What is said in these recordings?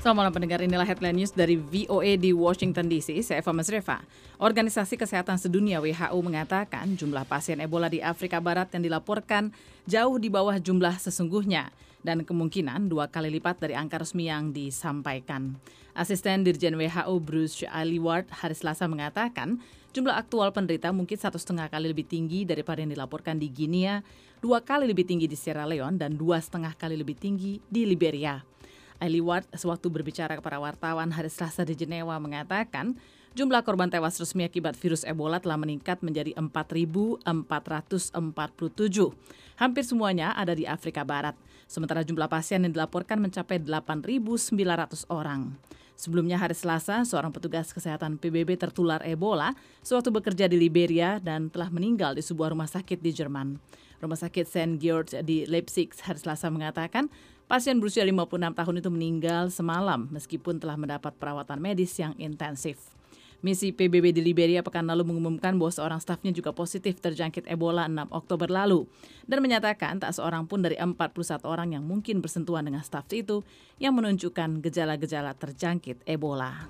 Selamat malam pendengar, inilah headline news dari VOA di Washington DC. Saya Eva Masreva. Organisasi Kesehatan Sedunia WHO mengatakan jumlah pasien Ebola di Afrika Barat yang dilaporkan jauh di bawah jumlah sesungguhnya dan kemungkinan 2 kali lipat dari angka resmi yang disampaikan. Asisten Dirjen WHO Bruce Aylward hari Selasa mengatakan jumlah aktual penderita mungkin 1,5 kali lebih tinggi daripada yang dilaporkan di Guinea, 2 kali lebih tinggi di Sierra Leone, dan 2,5 kali lebih tinggi di Liberia. Aylward sewaktu berbicara kepada wartawan hari Selasa di Jenewa mengatakan jumlah korban tewas resmi akibat virus Ebola telah meningkat menjadi 4.447. Hampir semuanya ada di Afrika Barat. Sementara jumlah pasien yang dilaporkan mencapai 8.900 orang. Sebelumnya hari Selasa, seorang petugas kesehatan PBB tertular Ebola sewaktu bekerja di Liberia dan telah meninggal di sebuah rumah sakit di Jerman. Rumah sakit St. George di Leipzig hari Selasa mengatakan pasien berusia 56 tahun itu meninggal semalam meskipun telah mendapat perawatan medis yang intensif. Misi PBB di Liberia pekan lalu mengumumkan bahwa seorang stafnya juga positif terjangkit Ebola 6 Oktober lalu dan menyatakan tak seorang pun dari 41 orang yang mungkin bersentuhan dengan staf itu yang menunjukkan gejala-gejala terjangkit Ebola.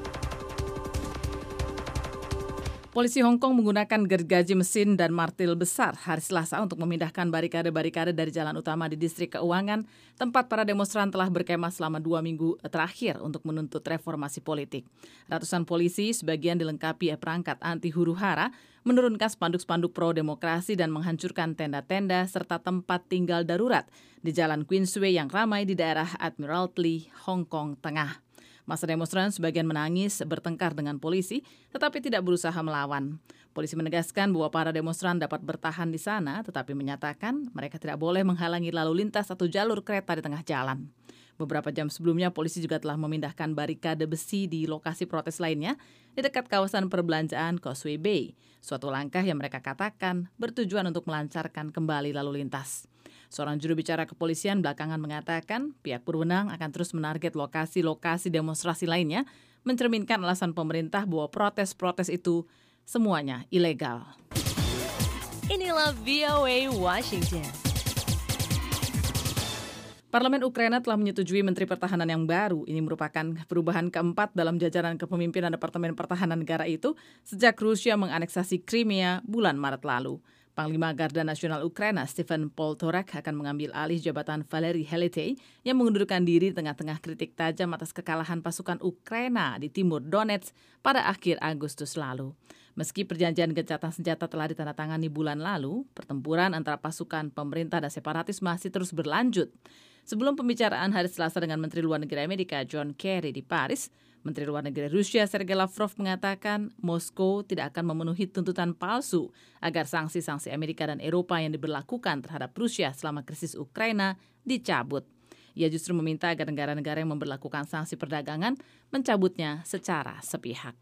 Polisi Hong Kong menggunakan gergaji mesin dan martil besar hari Selasa untuk memindahkan barikade-barikade dari jalan utama di distrik keuangan, tempat para demonstran telah berkemah selama 2 minggu terakhir untuk menuntut reformasi politik. Ratusan polisi, sebagian dilengkapi perangkat anti huru-hara, menurunkan spanduk-spanduk pro-demokrasi dan menghancurkan tenda-tenda serta tempat tinggal darurat di Jalan Queensway yang ramai di daerah Admiralty, Hong Kong Tengah. Masa demonstran sebagian menangis, bertengkar dengan polisi, tetapi tidak berusaha melawan. Polisi menegaskan bahwa para demonstran dapat bertahan di sana, tetapi menyatakan mereka tidak boleh menghalangi lalu lintas atau jalur kereta di tengah jalan. Beberapa jam sebelumnya, polisi juga telah memindahkan barikade besi di lokasi protes lainnya di dekat kawasan perbelanjaan Causeway Bay, suatu langkah yang mereka katakan bertujuan untuk melancarkan kembali lalu lintas. Seorang juru bicara kepolisian belakangan mengatakan pihak berwenang akan terus menarget lokasi-lokasi demonstrasi lainnya, mencerminkan alasan pemerintah bahwa protes-protes itu semuanya ilegal. Inilah VOA Washington. Parlemen Ukraina telah menyetujui Menteri Pertahanan yang baru. Ini merupakan perubahan keempat dalam jajaran kepemimpinan Departemen Pertahanan negara itu sejak Rusia menganeksasi Crimea bulan Maret lalu. Panglima Garda Nasional Ukraina Stephen Poltorak akan mengambil alih jabatan Valery Helety yang mengundurkan diri di tengah-tengah kritik tajam atas kekalahan pasukan Ukraina di timur Donetsk pada akhir Agustus lalu. Meski perjanjian gencatan senjata telah ditandatangani bulan lalu, pertempuran antara pasukan pemerintah dan separatis masih terus berlanjut. Sebelum pembicaraan hari Selasa dengan Menteri Luar Negeri Amerika John Kerry di Paris, Menteri Luar Negeri Rusia Sergei Lavrov mengatakan Moskow tidak akan memenuhi tuntutan palsu agar sanksi-sanksi Amerika dan Eropa yang diberlakukan terhadap Rusia selama krisis Ukraina dicabut. Ia justru meminta agar negara-negara yang memberlakukan sanksi perdagangan mencabutnya secara sepihak.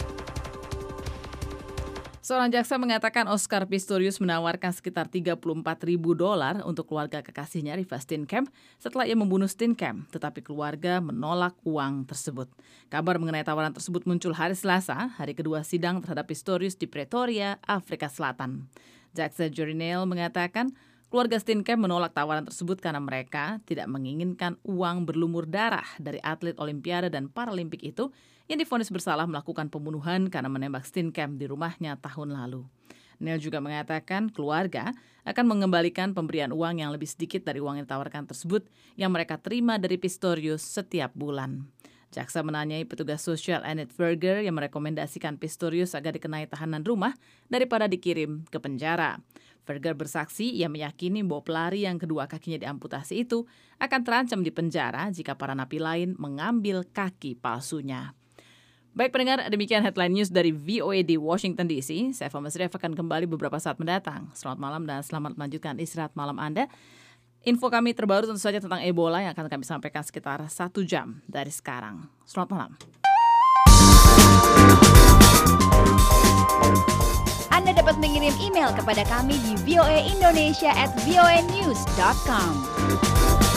Seorang jaksa mengatakan Oscar Pistorius menawarkan sekitar $34,000 untuk keluarga kekasihnya Riva Steenkamp setelah ia membunuh Steenkamp, tetapi keluarga menolak uang tersebut. Kabar mengenai tawaran tersebut muncul hari Selasa, hari kedua sidang terhadap Pistorius di Pretoria, Afrika Selatan. Jaksa Jory Neal mengatakan keluarga Steenkamp menolak tawaran tersebut karena mereka tidak menginginkan uang berlumur darah dari atlet Olimpiade dan Paralimpik itu yang divonis bersalah melakukan pembunuhan karena menembak Steenkamp di rumahnya tahun lalu. Neil juga mengatakan keluarga akan mengembalikan pemberian uang yang lebih sedikit dari uang yang ditawarkan tersebut yang mereka terima dari Pistorius setiap bulan. Jaksa menanyai petugas sosial Annette Verger yang merekomendasikan Pistorius agar dikenai tahanan rumah daripada dikirim ke penjara. Verger bersaksi ia meyakini bahwa pelari yang kedua kakinya diamputasi itu akan terancam di penjara jika para napi lain mengambil kaki palsunya. Baik pendengar, demikian headline news dari VOA di Washington DC. Saya Eva Masreva akan kembali beberapa saat mendatang. Selamat malam dan selamat melanjutkan istirahat malam Anda. Info kami terbaru tentu saja tentang Ebola yang akan kami sampaikan sekitar 1 jam dari sekarang. Selamat malam. Anda dapat mengirim email kepada kami di voaindonesia@voanews.com.